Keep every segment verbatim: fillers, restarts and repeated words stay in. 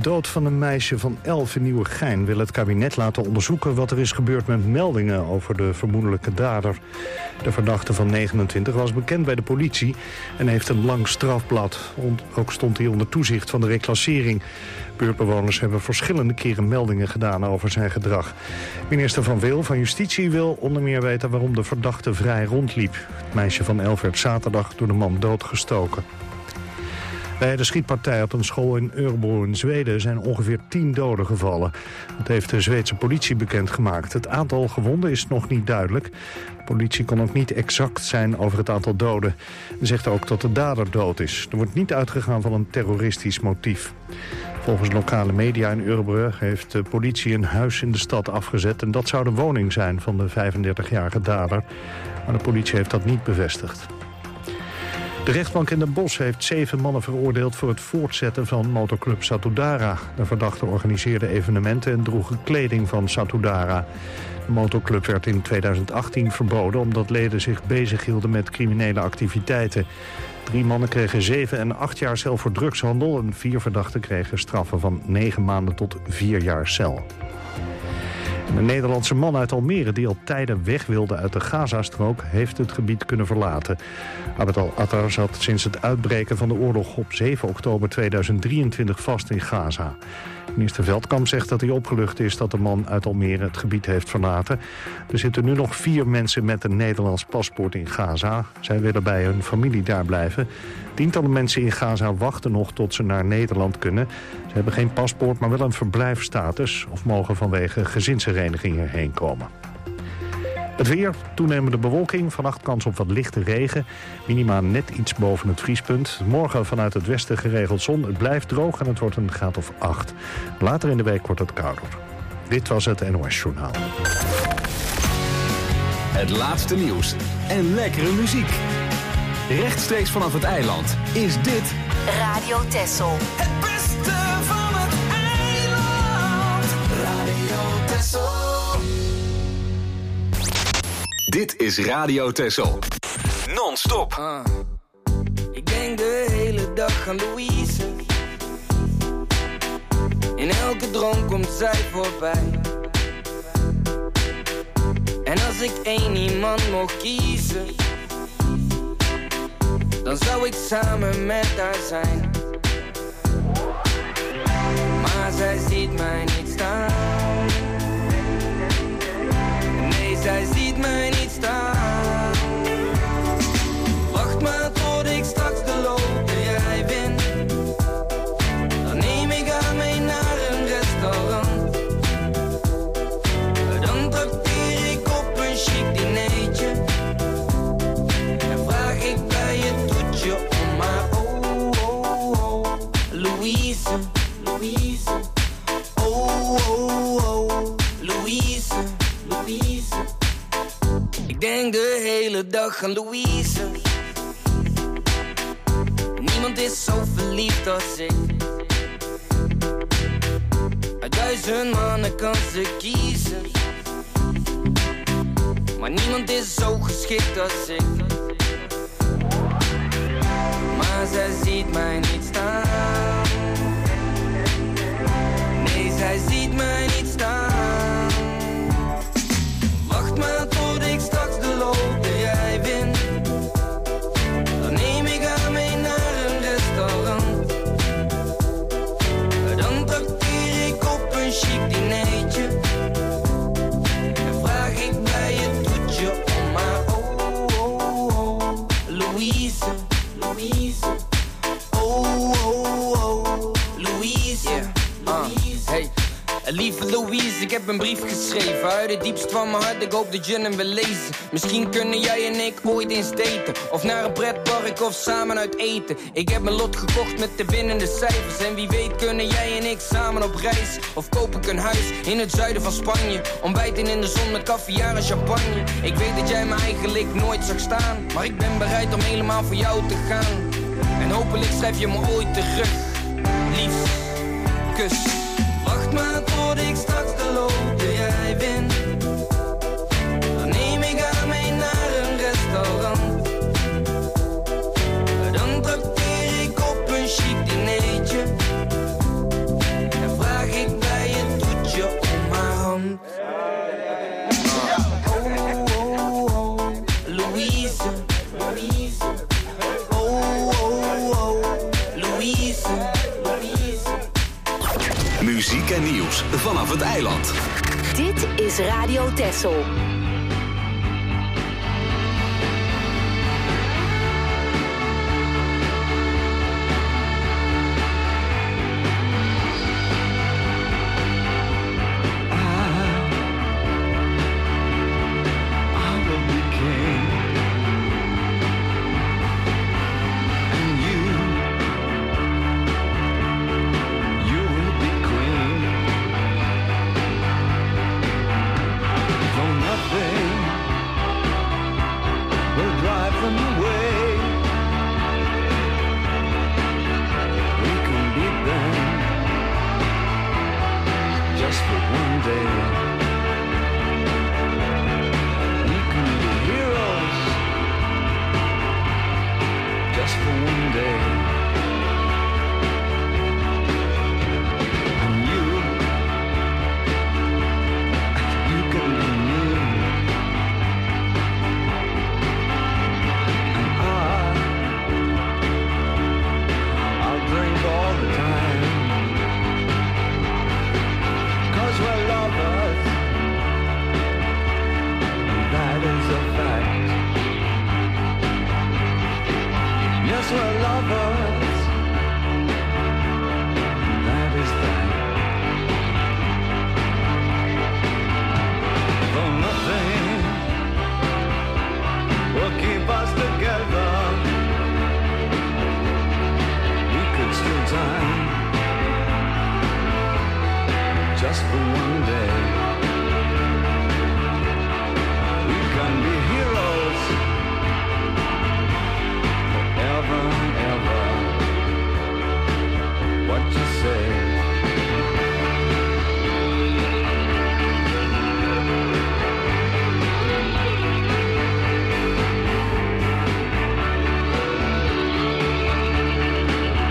dood van een meisje van elf in Nieuwegein wil het kabinet laten onderzoeken wat er is gebeurd met meldingen over de vermoedelijke dader. De verdachte van negenentwintig was bekend bij de politie en heeft een lang strafblad. Ook stond hij onder toezicht van de reclassering. Buurtbewoners hebben verschillende keren meldingen gedaan over zijn gedrag. Minister Van Wil van Justitie wil onder meer weten waarom de verdachte vrij rondliep. Het meisje van elf werd zaterdag door de man doodgestoken. Bij de schietpartij op een school in Örebro in Zweden zijn ongeveer tien doden gevallen. Dat heeft de Zweedse politie bekendgemaakt. Het aantal gewonden is nog niet duidelijk. De politie kon ook niet exact zijn over het aantal doden. En zegt ook dat de dader dood is. Er wordt niet uitgegaan van een terroristisch motief. Volgens lokale media in Örebro heeft de politie een huis in de stad afgezet. En dat zou de woning zijn van de vijfendertigjarige dader. Maar de politie heeft dat niet bevestigd. De rechtbank in Den Bosch heeft zeven mannen veroordeeld voor het voortzetten van motorclub Satudara. De verdachten organiseerden evenementen en droegen kleding van Satudara. De motorclub werd in tweeduizend achttien verboden omdat leden zich bezighielden met criminele activiteiten. Drie mannen kregen zeven en acht jaar cel voor drugshandel en vier verdachten kregen straffen van negen maanden tot vier jaar cel. Een Nederlandse man uit Almere die al tijden weg wilde uit de Gazastrook heeft het gebied kunnen verlaten. Abed al-Attar zat sinds het uitbreken van de oorlog op zeven oktober tweeduizend drieëntwintig vast in Gaza. Minister Veldkamp zegt dat hij opgelucht is dat de man uit Almere het gebied heeft verlaten. Er zitten nu nog vier mensen met een Nederlands paspoort in Gaza. Zij willen bij hun familie daar blijven. Tientallen mensen in Gaza wachten nog tot ze naar Nederland kunnen. Ze hebben geen paspoort, maar wel een verblijfsstatus of mogen vanwege gezinsherenigingen heen komen. Het weer, toenemende bewolking, vannacht kans op wat lichte regen. Minima net iets boven het vriespunt. Morgen vanuit het westen geregeld zon. Het blijft droog en het wordt een graad of acht. Later in de week wordt het kouder. Dit was het N O S-journaal. Het laatste nieuws en lekkere muziek. Rechtstreeks vanaf het eiland is dit Radio Texel. Het beste van het eiland. Radio Texel. Dit is Radio Texel. Non-stop. Uh, ik denk de hele dag aan Louise. In elke droom komt zij voorbij. En als ik één iemand mocht kiezen, dan zou ik samen met haar zijn. Maar zij ziet mij niet staan. Nee, zij ziet mij niet staan. Wacht maar tot ik straks de loterij win. Dan neem ik haar mee naar een restaurant. Dan trakteer ik op een chic dinertje. En vraag ik bij het toetje om maar oh, oh, oh. Louise, Louise. Oh, oh, oh. Louise, Louise. Ik denk de hele dag aan Louise. Niemand is zo verliefd als ik. Uit duizend mannen kan ze kiezen. Maar niemand is zo geschikt als ik. Maar zij ziet mij niet staan. Nee, zij ziet mij niet staan. Wacht maar tot ik straks de loterij win. Dan neem ik haar mee naar een restaurant. Dan trakteer ik op een chic dinertje. En vraag ik bij het toetje om maar oh, oh, oh. Louise, Louise. Oh, oh, oh. Louise, yeah. uh, hey. Lieve Louise, ik heb een brief geschreven uit het diepst van mijn hart, ik hoop dat je hem wil lezen. Misschien kunnen jij en ik ooit eens daten, of naar een pretpark of samen uit eten. Ik heb mijn lot gekocht met de winnende cijfers. En wie weet kunnen jij en ik samen op reis. Of koop ik een huis in het zuiden van Spanje. Ontbijten in de zon met caviar en champagne. Ik weet dat jij me eigenlijk nooit zag staan, maar ik ben bereid om helemaal voor jou te gaan. En hopelijk schrijf je me ooit terug. Liefst, kus. Wacht maar tot ik straks de loterij win. Dan neem ik haar mee naar een restaurant. Dan trakteer ik op een chic dinertje. Muziek en nieuws vanaf het eiland. Dit is Radio Texel.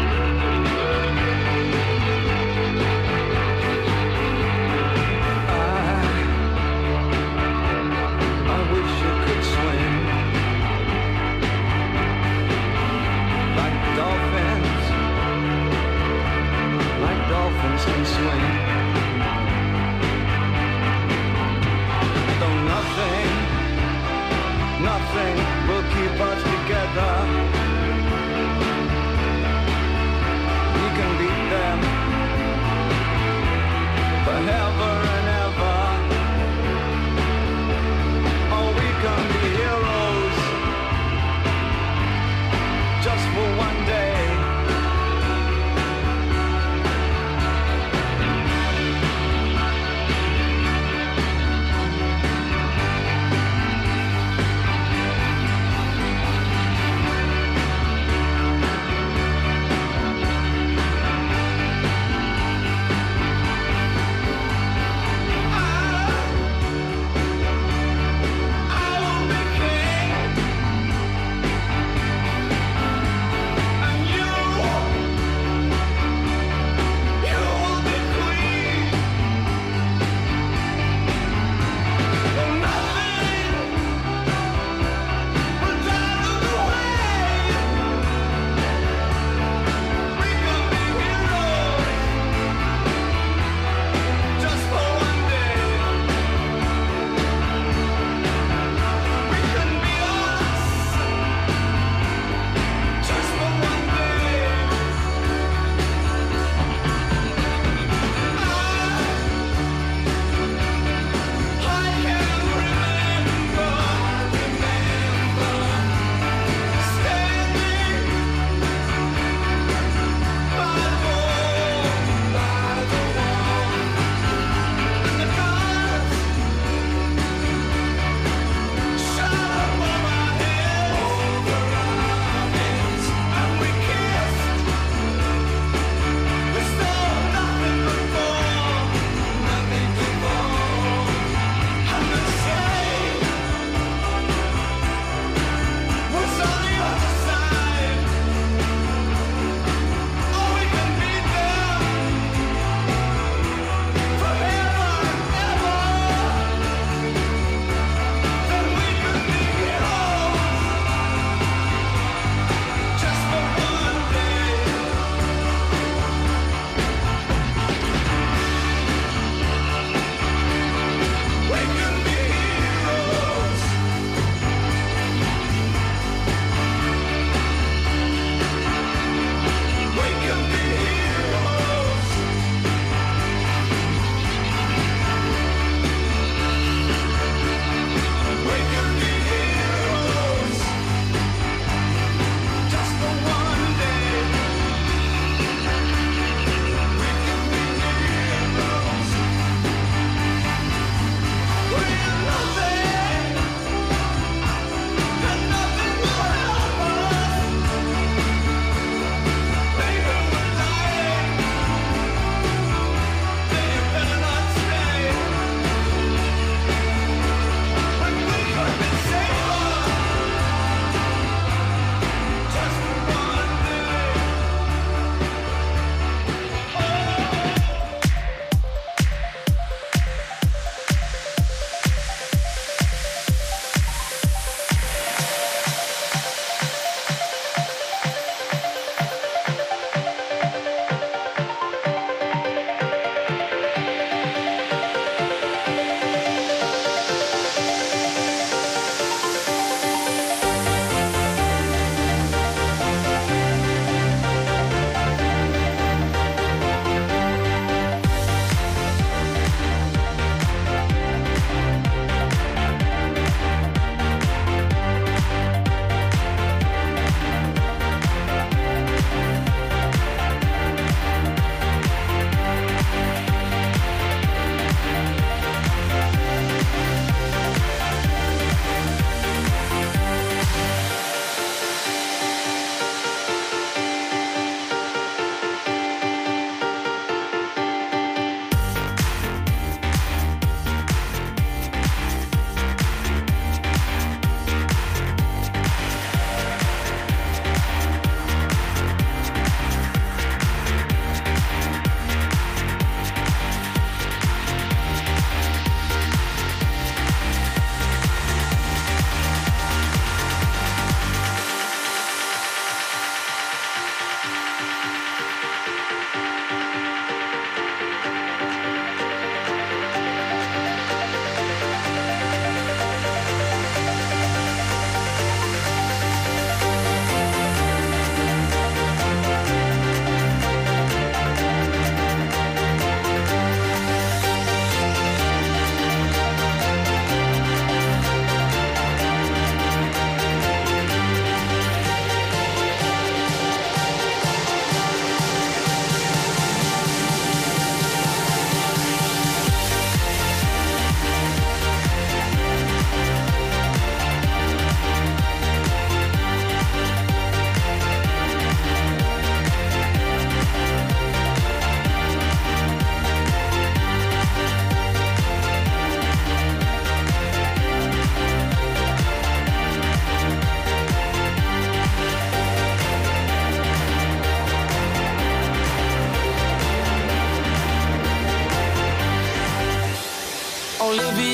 I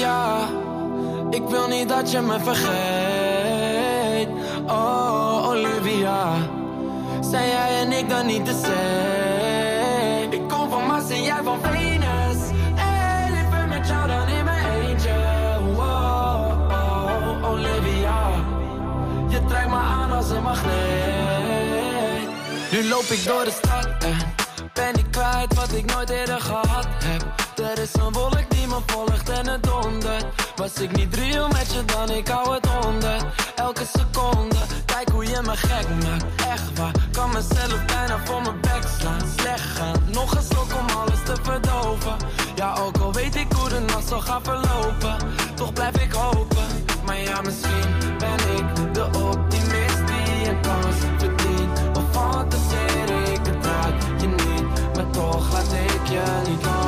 Olivia, ik wil niet dat je me vergeet. Oh, Olivia, zijn jij en ik dan niet de same? Ik kom van Mars en jij van Venus. En liever met jou dan in mijn eentje. Oh, oh, Olivia, je trekt me aan als een magneet. Nu loop ik door de stad en ben ik kwijt wat ik nooit eerder gehad heb. Er is een wolk die me volgt en het dondert. Was ik niet real met je dan, ik hou het onder. Elke seconde, kijk hoe je me gek maakt. Echt waar, kan mezelf bijna voor mijn bek slaan. Slecht gaan, nog een slok om alles te verdoven. Ja, ook al weet ik hoe de nacht zal gaan verlopen, toch blijf ik hopen. Maar ja, misschien ben ik de optimist die een kans verdient. Of fantaseer ik het raak je niet, maar toch laat ik je niet los.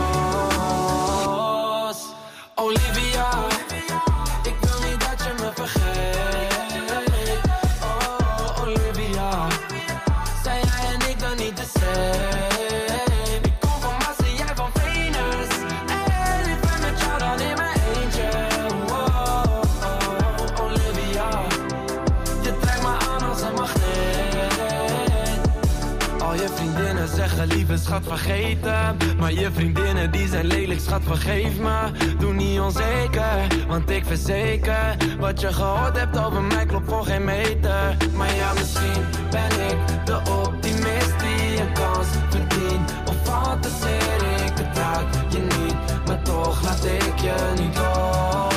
Olivia, ik wil niet dat je me vergeet. Oh, Olivia, zijn jij en ik dan niet de same? Ik kom van Mars en jij van Venus. En ik ben met jou dan in mijn eentje. Oh, oh, Olivia, je trekt me aan als een magneet. Al je vriendinnen zeggen lieve schat vergeten, maar je vriendinnen die zijn lelijk schat vergeef me. Doe niet onzeker, want ik verzeker, wat je gehoord hebt over mij klopt voor geen meter. Maar ja, misschien ben ik de optimist die een kans verdient. Of fantaseer ik het raak je niet, maar toch laat ik je niet los.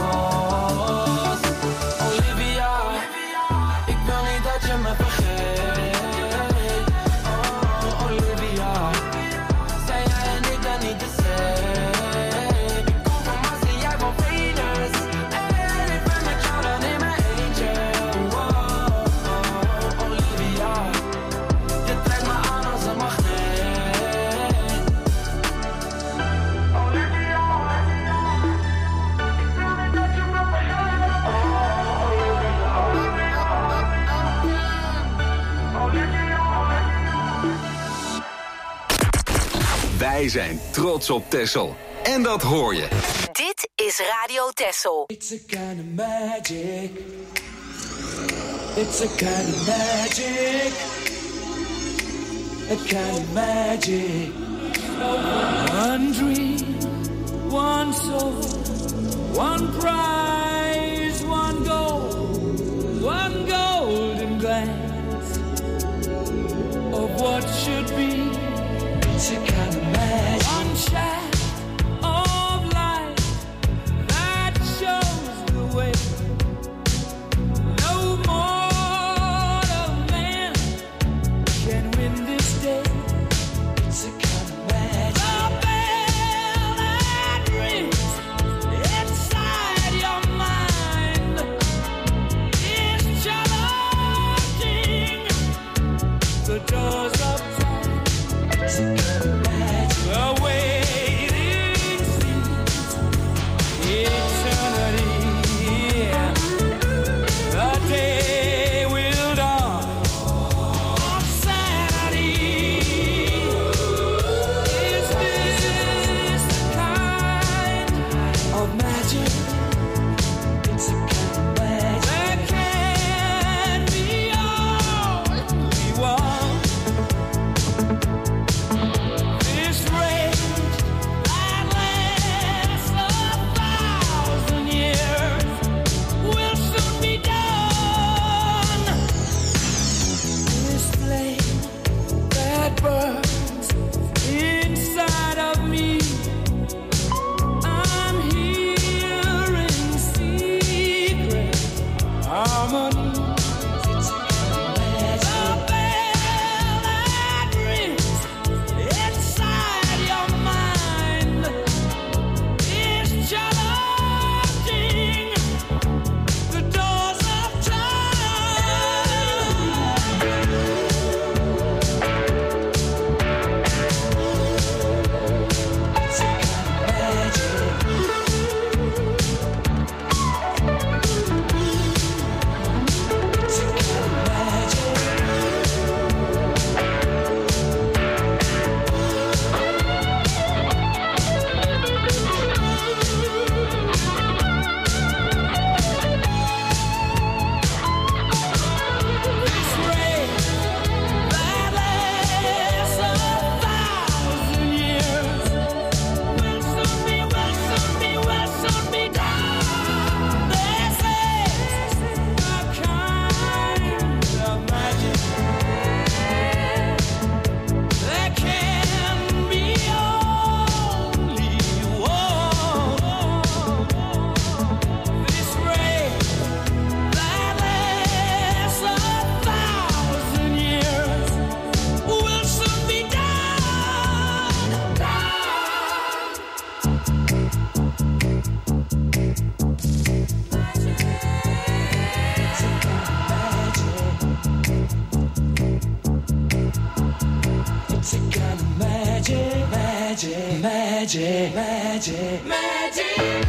Olivia, ik wil niet dat je me vergeet. Oh, Olivia, zijn jij en ik dan niet de same? Ik kom van Mars en jij van Venus. En ik ben met jou dan in mijn eentje. Oh, oh, Olivia, je trekt me aan als een magneet. Olivia, ik wil niet dat je me vergeet. Oh, Olivia, Wij zijn trots op Texel. En dat hoor je. Dit is Radio Texel. It's a kind of magic. It's a kind of magic. A kind of magic. One dream, one soul, one prize, one goal, one golden glance of what should be. It's a kind of magic. One shot of light that shows the way. No mortal man can win this day. It's a kind of magic. The magic, magic, magic.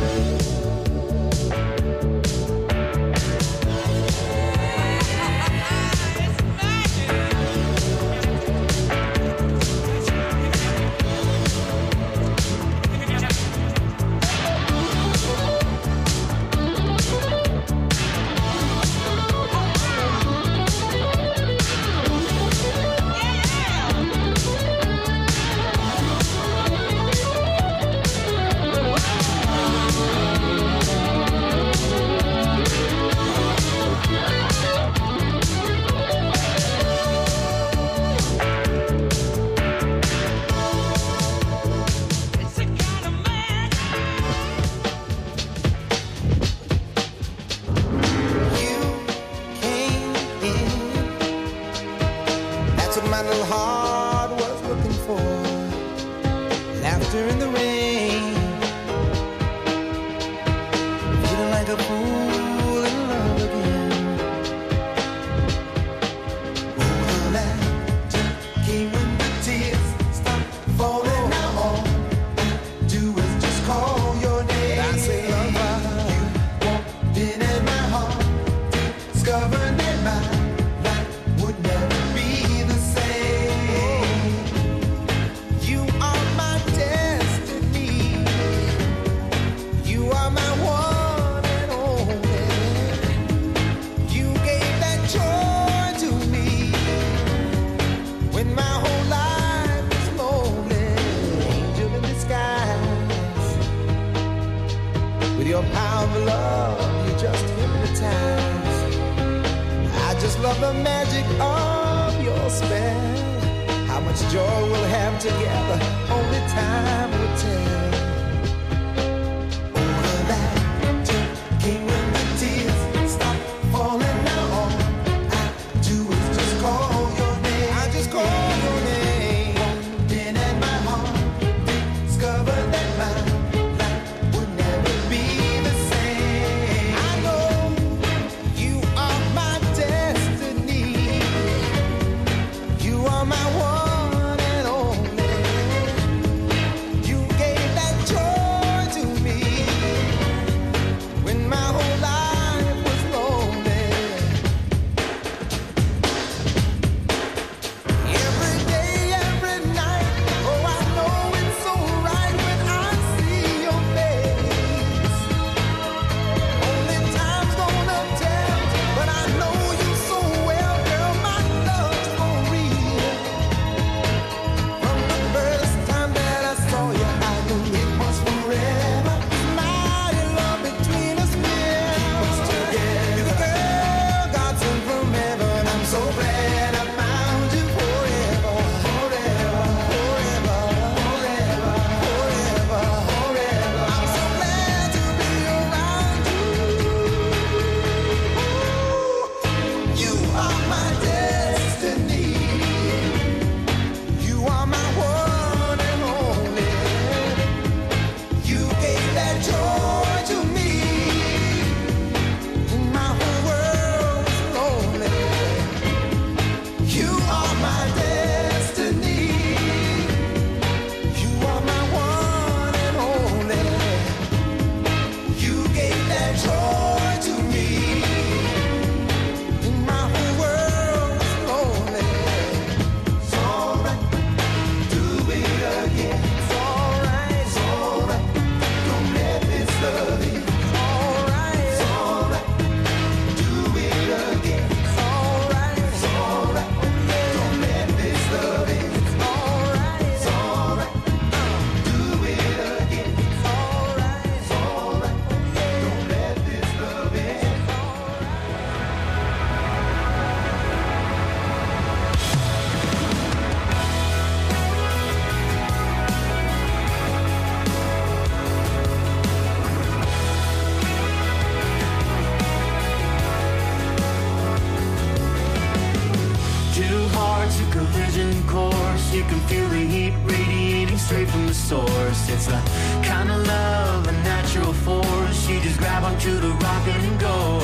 It's the kind of love, a natural force. You just grab onto the rock and go.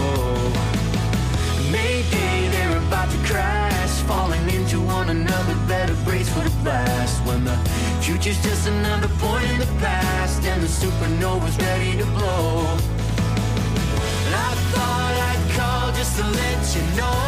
Mayday, they're about to crash, falling into one another. Better brace for the blast when the future future's just another point in the past, and the supernova's ready to blow. And I thought I'd call just to let you know.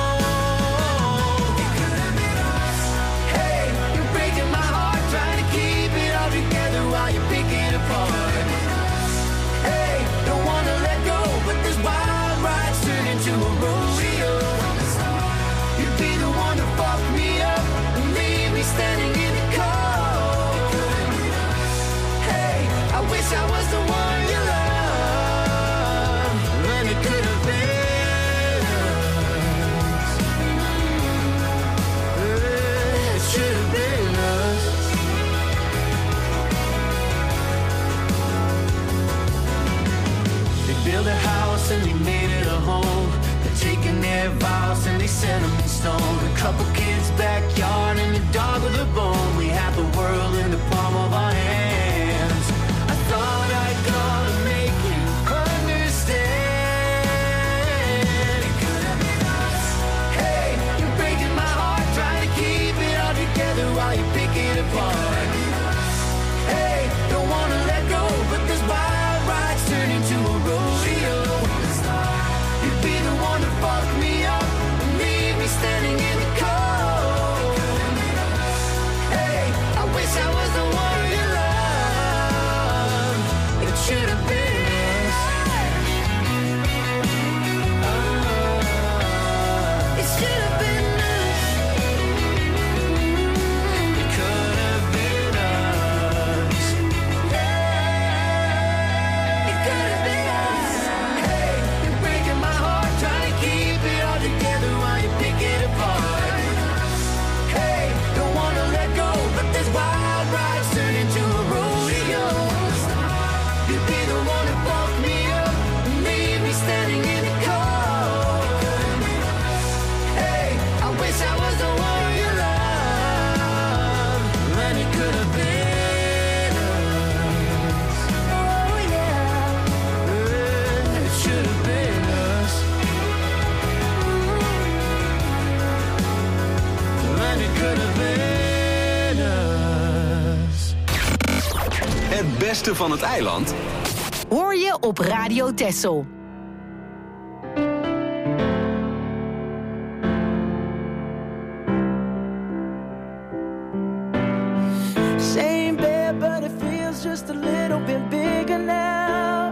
It could have been us. Hey, you're breaking my heart, trying to keep it all together while you pick it apart. Hey, don't wanna let go, but this wild ride's turned into a rodeo. You'd be the one to fuck me up and leave me standing in the cold. Hey, I wish I was the one you love, and it could have been us. It should have been us. They built a house and they made it a home. They're taking their vows and they set them in stone. A couple kids' backyard and a dog with a bone. We have the world in the palm of our hands. I thought I'd call to make you understand. It could have been us. Hey, you're breaking my heart, trying to keep it all together while you pick it apart. Hey, don't wanna let go, but this wild ride's turned into a rodeo. You'd be the one to fuck me up and leave me standing in the cold. Hey, I wish I was the one you love. It should have been us. It should have been us. It could have been us. It could have been us. Hey, you're breaking my heart, trying to keep it all together while you pick it apart. Hey, don't wanna let go, but this wild ride's turned into a rodeo. You'd be the one to fuck me up and leave me standing in the cold. Hey, I wish I was the one you love, and it could have been us. Oh yeah, it should have been us. And it could have been us. Het beste van het eiland Hoor je op Radio Texel. Same bed, but it feels just a little bit bigger now.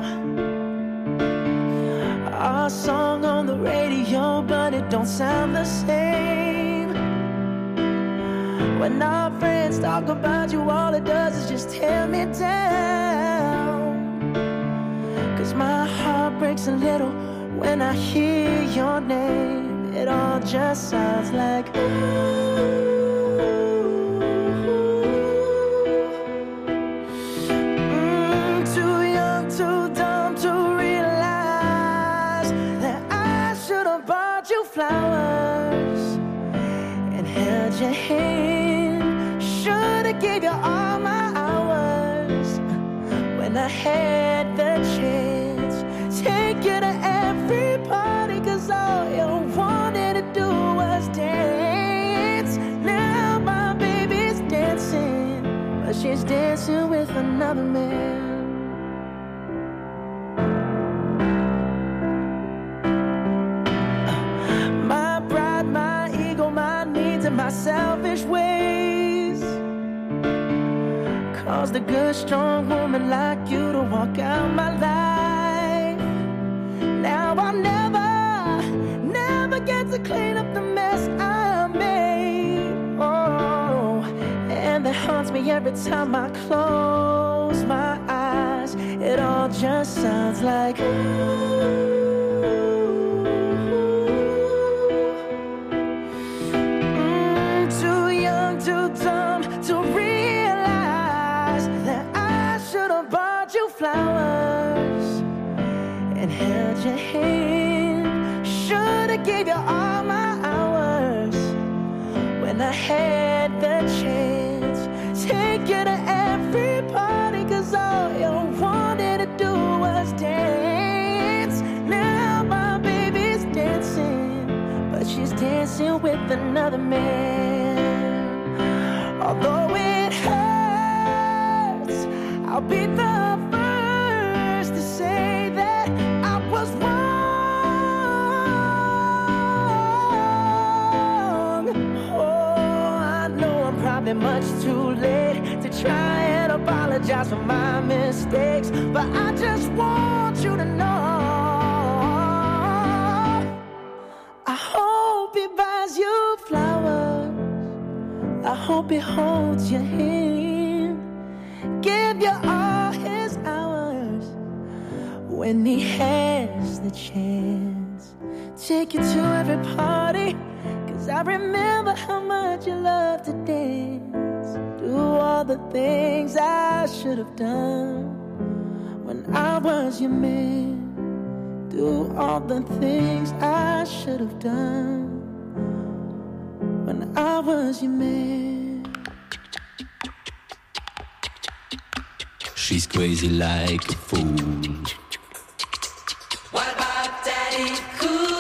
Our song on the radio, but it don't sound the same. When our friends talk about you, all it does is just tear me down. Cause my heart breaks a little when I hear your name. It all just sounds like ooh. Flowers and held your hand. Should've gave you all my hours when I had the chance. Take you to every party, cause all you wanted to do was dance. Now my baby's dancing, but she's dancing with another man. My selfish ways caused a good strong woman like you to walk out my life. Now I'll never, never get to clean up the mess I made. Oh, and that haunts me every time I close my eyes. It all just sounds like ooh. Flowers and held your hand. Should've gave you all my hours when I had the chance. Take you to every party, cause all you wanted to do was dance. Now my baby's dancing, but she's dancing with another man. Although it hurts, I'll be the first to say that I was wrong. Oh, I know I'm probably much too late to try and apologize for my mistakes, but I just want you to know I hope he buys you flowers, I hope he holds your hand, give you all his hours when he has the chance. Take you to every party, cause I remember how much you loved to dance. Do all the things I should have done when I was your man. Do all the things I should have done when I was your man. She's crazy like a fool. What about Daddy Cool?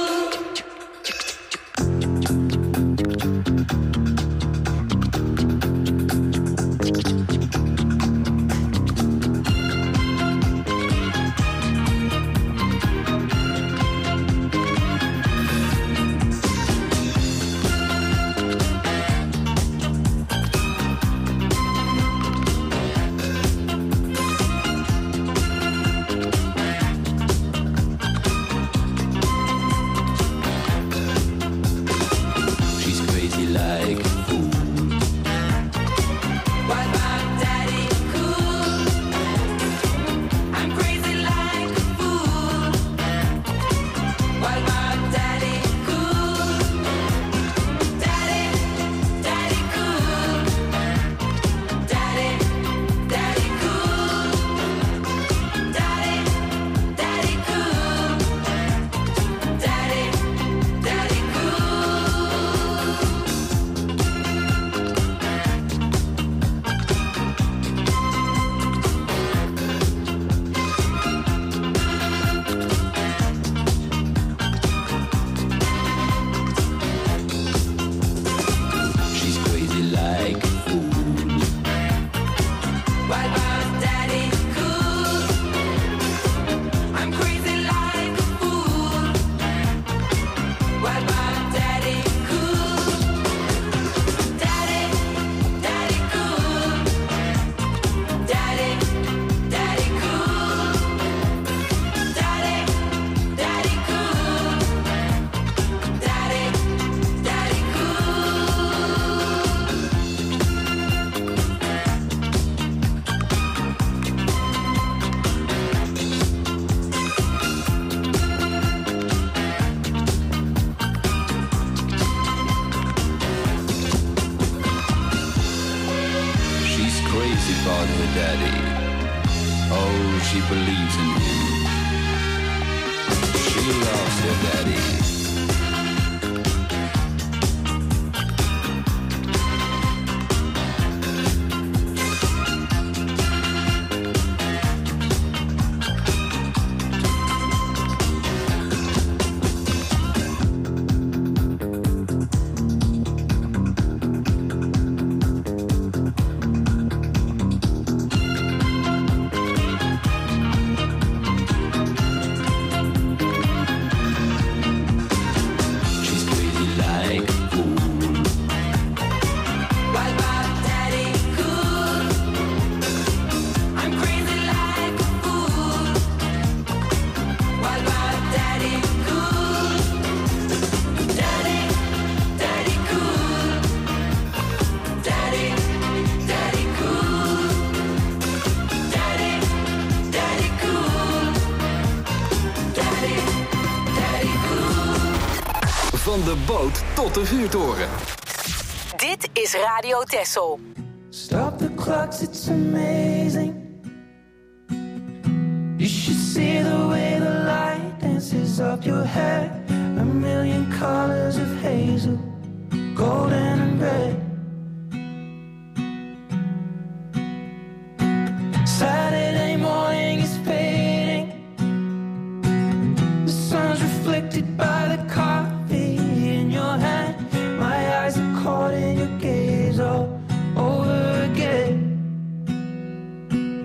Van de boot tot de vuurtoren. Dit is Radio Texel. Stop the clocks, it's amazing. You should see the way the light dances up your hair. A million colors of hazel, golden and red. Saturday morning is fading. The sun's reflected by the coffee in your hand. My eyes are caught in your gaze all over again.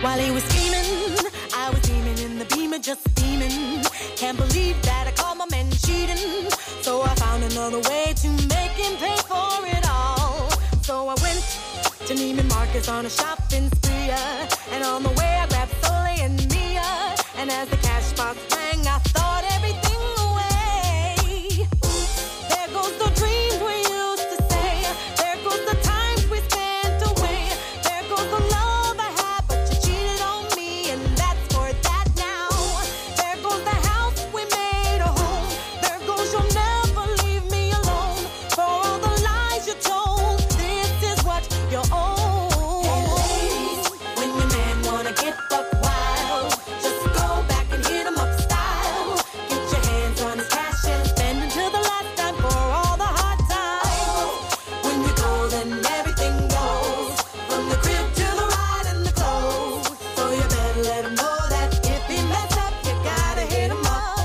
While he was scheming, I was beaming in the beamer, just beaming. Can't believe that I caught my man cheating. So I found another way to make him pay for it all. So I went to Neiman Marcus on a shopping spree, uh, and on the way I grabbed Soleil and Mia. And as the cash box rang, I thought everything away. There goes the dreams we used to say. There goes the times we spent away. There goes the love I had, but you cheated on me, and that's for that now. There goes the house we made a home. There goes you'll never leave me alone. For all the lies you told, this is what you owe. Hey ladies, when your man wanna get buck wild, just go back and hit him up style. Get your hands on his cash and spend until the last time for all the hard times. When you go, then everything goes, from the crib to the ride and the clothes. So you better let him know that if he mess up, you gotta hit him up.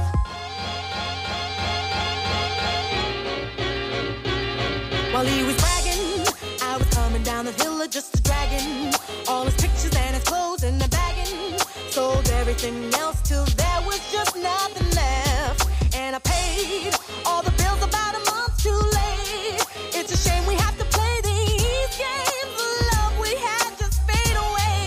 While he was bragging, I was coming down the hill of just a dragon. All his pictures and his clothes in the bagging. Sold everything else till there was just nothing left. And I paid all the bills about a month too late. It's a shame we have to play these games. The love we had just fade away,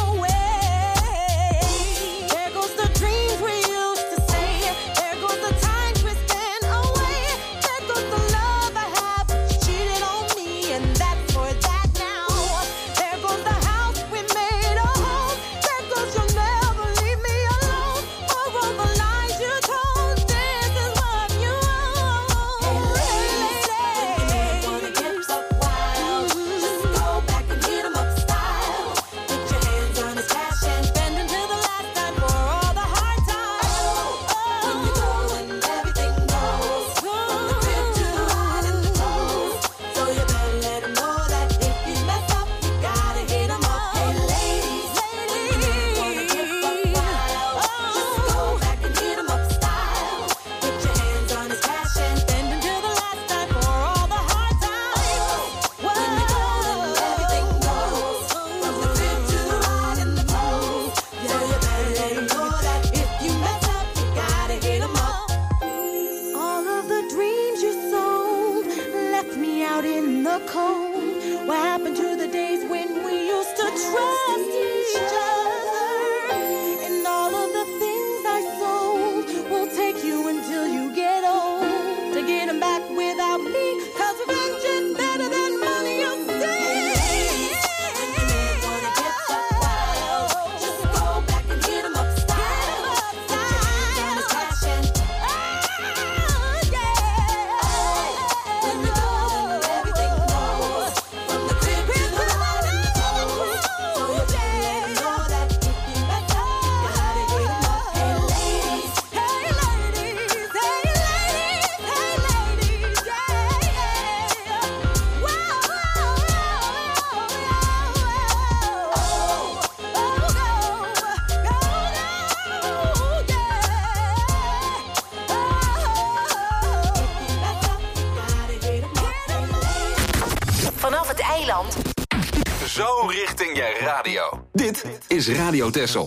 away. There goes the dreams we used to say. There goes the times we spent away. There goes the love I had, but you cheated on me, and that's for that now. There goes the house we made a home. There goes you'll never leave me alone. For all the lies you told, this is what you owe. Hey ladies, when your man wanna get buck wild, just go back and hit him up style. Get your hands on his cash and spend until the last time for all the hard times. When you go, then everything goes, from the crib to the ride and the clothes. So you better let him know that if he mess up, you gotta hit him up. Hey ladies, when your man wanna get buck wild, just go back and hit him up style. Get your hands on his cash and spend until the last time for all the hard times. When you go, then everything goes, from the crib to the ride and the clothes. So you better let him know that if you mess up, you gotta hit him up. All of the dreams you sold left me out in the cold. What happened to the days when we used to trust each other? And all of the things I sold will take you until you get old to get them back without me. Cause revenge is better than money, you see. When your man wanna get buck wild, just go back and hit him up style. Get your hands on his cash and when you go, then everything goes, from the crib to the ride and the clothes. So you better let him know that if you mess up, you gotta hit him up. Hey ladies, hey ladies, hey ladies, hey ladies, yeah, yeah. Whoa, whoa, whoa, whoa, oh, oh, go, go, go, yeah. Vanaf het eiland. Zo richting je radio. Dit is Radio Texel.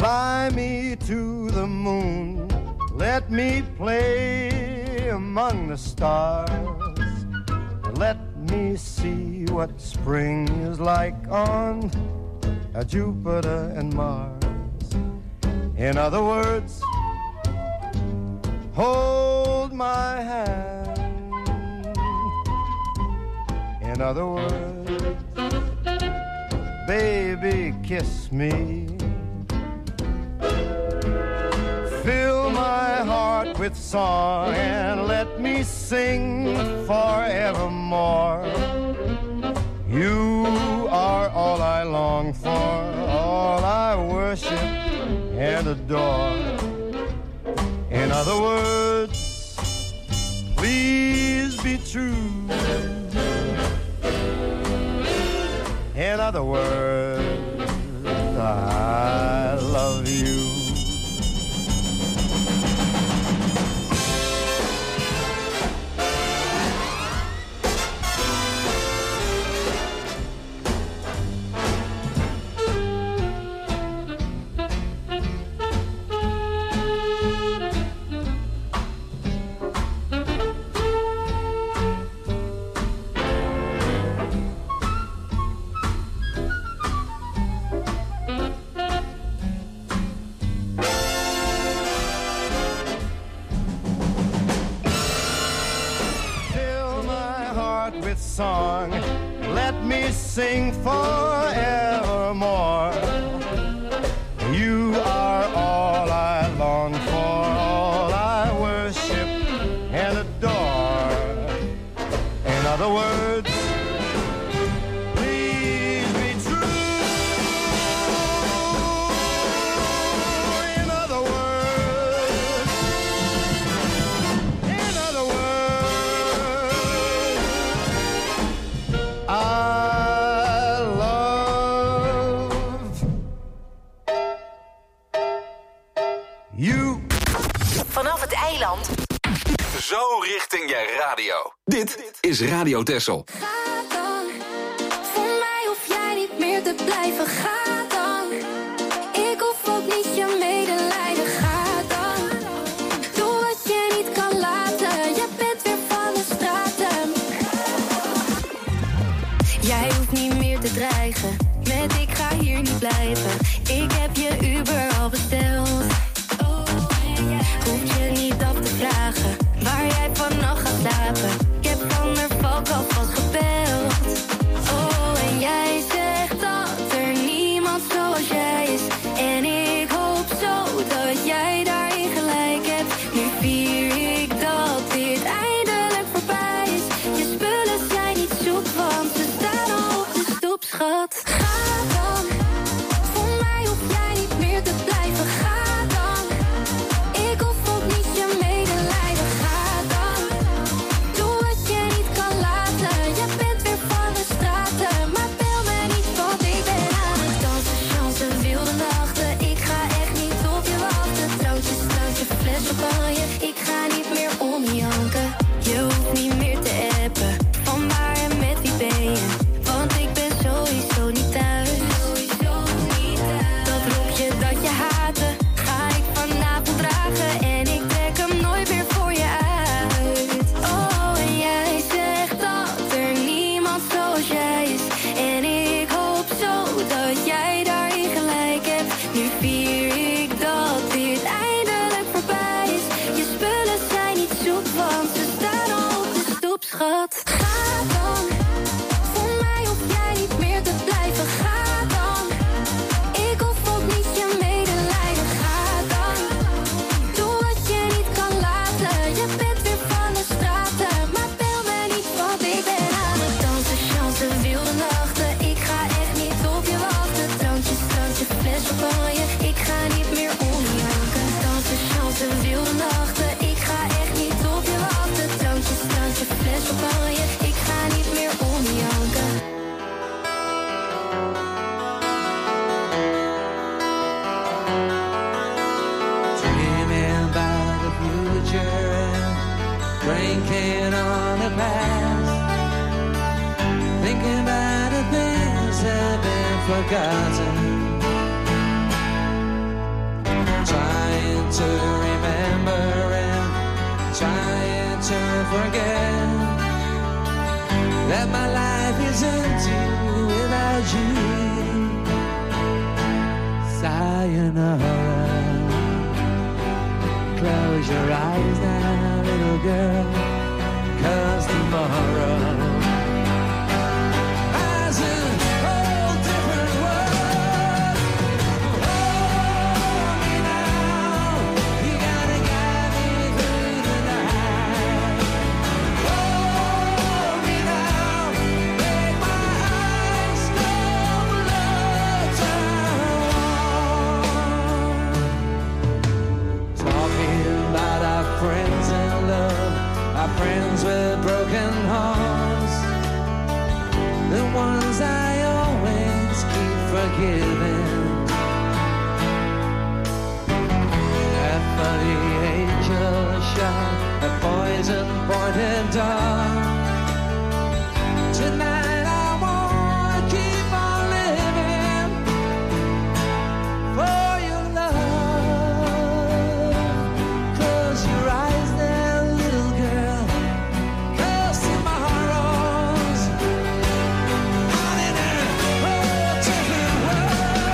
Fly me to the moon, let me play among the stars, and let me see what spring is like on uh, Jupiter and Mars. In other words, hold my hand. In other words, baby, kiss me. Fill my heart with song and let me sing forevermore. You are all I long for, all I worship and adore. In other words, please be true. In other words, I love you. Song, let me sing forevermore. You are all I long for, all I worship and adore. In other words, please be true. In other words, in other words, I love you. Vanaf het eiland. Zo richting je radio. Dit is Radio Texel. Ga dan, voor mij hoef jij niet meer te blijven. Ga dan, ik hoef ook niet je medelijden. Ga dan, doe wat je niet kan laten. Je bent weer van de straten. Jij hoeft niet meer te dreigen met ik ga hier niet blijven. Ik heb je Uber al besteld. Hoef je niet af te vragen waar jij vannacht gaat slapen. Ik heb van der Valk alvast gebeld. Oh, en jij zegt dat er niemand zoals jij is. En ik hoop zo dat jij daarin gelijk hebt. Nu vier ik dat dit eindelijk voorbij is. Je spullen zijn niet zoek, want ze staan al op de stoep, schat. Ga dan, voor mij hoef jij niet meer te blijven. Ga dan, ik hoef ook niet je medelijden. Ga dan, doe wat je niet kan laten. Je bent weer van de straten, maar bel me niet, want ik ben aan het dansen. Chansen, wilde nachten, ik ga echt niet op je wachten. Trootjes, trootje, fles champagne, ik ga niet meer om janken. Je hoeft niet meer te appen, van waar en met wie ben je? Want ik ben sowieso niet thuis. Dat rokje dat je haatte, ga ik vanavond dragen. En ik trek hem nooit meer voor je uit. Oh, en jij zegt dat er niemand zoals jij is. En ik hoop zo dat jij daarin gelijk hebt. Nu vier ik dat dit eindelijk voorbij is. Je spullen zijn niet zoek, want ze staan al op de stoep, schat. Ga dan, voor mij hoef jij niet meer te blijven. Ga dan, ik hoef ook niet je medelijden. Ga dan, doe wat je niet kan laten. Je bent weer van de straten, maar bel me niet, want ik ben aan het dansen. Chansen, wilde nachten, ik ga echt niet op je wachten. Drankjes, drankje, fles champagne, ik ga niet meer om janken. Dansen, chansen, wilde nachten, ik ga echt niet op je wachten. Drankjes, drankje, fles champagne, ik ga niet meer om janken. Dreaming about the future and drinking on the past. Thinking about the things that have been forgotten. to remember and trying to forget that my life is empty without you. Sayonara. Close your eyes now, little girl, 'cause tomorrow has a whole different world. Hold me now, you gotta guide me through the night. Hold me now, make my eyes go love time. Talking about our friends in love, our friends with broken hearts, the ones I always keep forgiving. That funny angel shot, a poison pointed dart. Tonight I wanna keep on living for your love. Close your eyes there, little girl, 'cause tomorrow's out in a whole different world.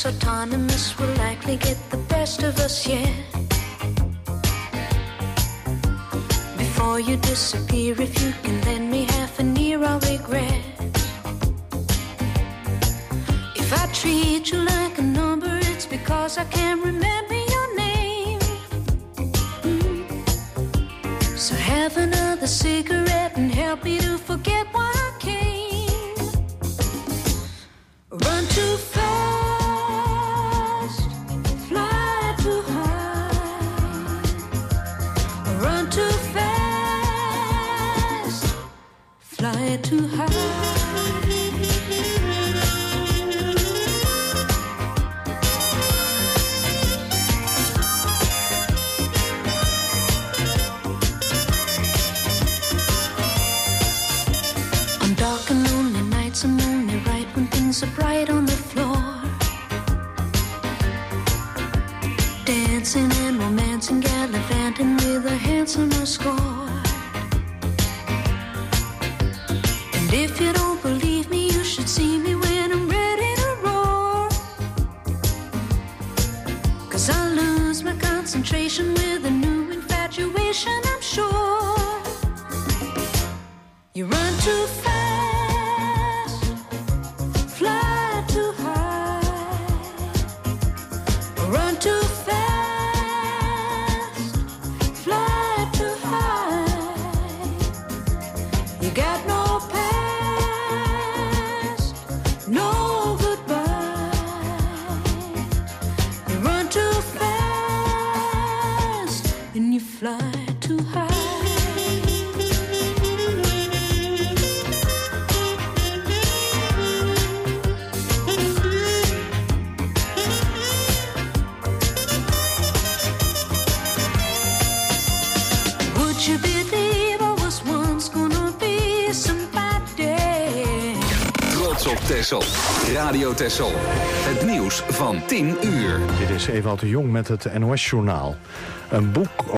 this autonomous will likely get the best of us yet. Before you disappear, if you can lend me half an ear, I'll regret. If I treat you like a number, it's because I can't remember your name. Mm. So have another cigarette and help me to forget why I came. Run too fast, fly too high. Run too fast, fly too high. I'm only right when things are bright on the floor. Dancing and romancing, gallivanting with a handsomer score. And if you don't believe me, you should see me when I'm ready to roar. 'Cause I lose my concentration with a new infatuation, I'm sure. You run too fast, run too fast, fly too high. You got no past, no goodbye. You run too fast and you fly too high. You believe I was once gonna be somebody. Trots op Texel. Radio Texel. Het nieuws van tien uur. Dit is Ewout de Jong met het N O S-journaal. Een boek